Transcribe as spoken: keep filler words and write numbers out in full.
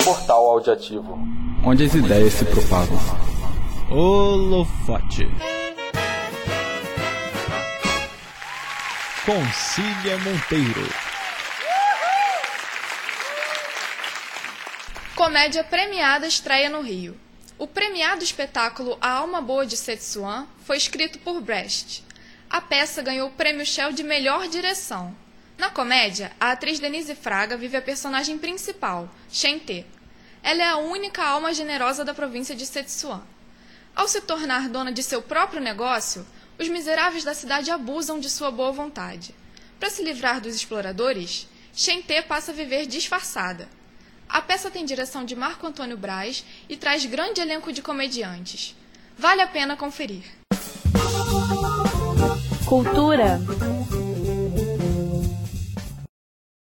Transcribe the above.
Portal Audiativo, onde as ideias se propagam. Holofote. Com Cília Monteiro. Comédia premiada estreia no Rio. O premiado espetáculo A Alma Boa de Setsuan foi escrito por Brecht. A peça ganhou o prêmio Shell de melhor direção. Na comédia, a atriz Denise Fraga vive a personagem principal, Shen-te. Ela é a única alma generosa da província de Setsuan. Ao se tornar dona de seu próprio negócio, os miseráveis da cidade abusam de sua boa vontade. Para se livrar dos exploradores, Shen-te passa a viver disfarçada. A peça tem direção de Marco Antônio Braz e traz grande elenco de comediantes. Vale a pena conferir. Cultura.